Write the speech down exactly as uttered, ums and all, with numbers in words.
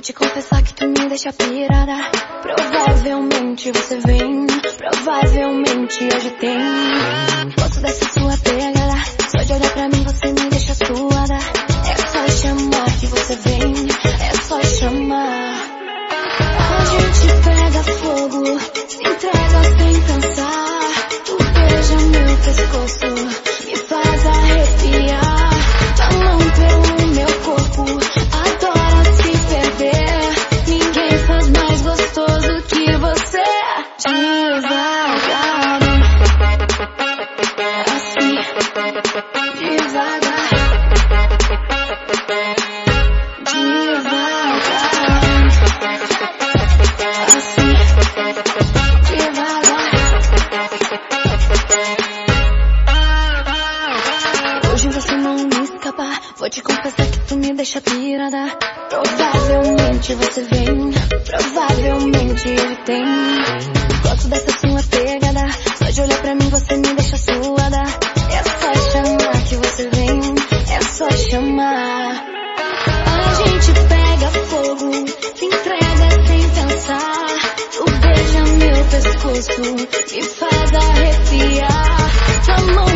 te confessar que tu me deixa pirada. Provavelmente você vem, provavelmente hoje tem. Gosto dessa sua pegada, só de olhar pra mim você me deixa suada. É só chamar que você vem, é só chamar. A gente pega fogo, se entrega sem pensar. Tu beija meu pescoço, me faz arrepiar. Tua mão pelo meu corpo, adora se perder. Ninguém faz mais gostoso que você. Devagar, assim, devagar, devagar, assim, devagar. Hoje você não me escapa, vou te confessar que tu me deixa pirada. Provavelmente você vem, provavelmente ele tem. Gosto dessa sua pegada, só de olhar pra mim você me deixa suada. É só chamar que você vem, é só chamar. A gente pega fogo, se entrega sem pensar. Tu beija meu pescoço, me faz arrepiar. Tua mão